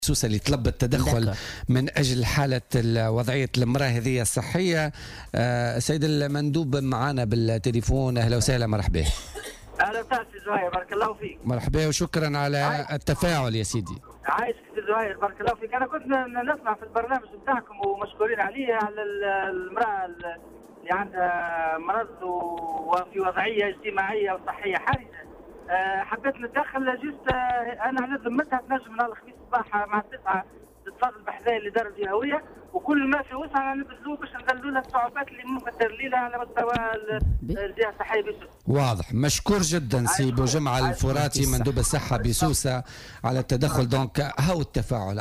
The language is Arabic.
سوسة اللي طلب التدخل من أجل حالة وضعية المرأة هذه الصحية. سيد المندوب معنا بالتليفون، أهلا وسهلا، مرحبا. أهلا وسهلا سي زهير، بارك الله فيك. مرحبا وشكرا على التفاعل يا سيدي. عايشك سي زهير، بارك الله فيك. أنا كنت نسمع في البرنامج بتاعكم ومشكورين عليه على المرأة اللي عندها مرض وفي وضعية اجتماعية وصحية حرجة. حبيت نتدخل جست انا على ذمتها تنجم نهار الخميس الصباح مع 9 تتفضل بحذايا الاداره الجهويه، وكل ما في وسعنا نبذلوه باش نقللوا لها الصعوبات اللي ممكن تدير لها على مستوى الجهه الصحيه بسوسه. واضح، مشكور جدا سي بوجمعة الفراتي مندوب الصحه بسوسه على التدخل. دونك هاو التفاعل.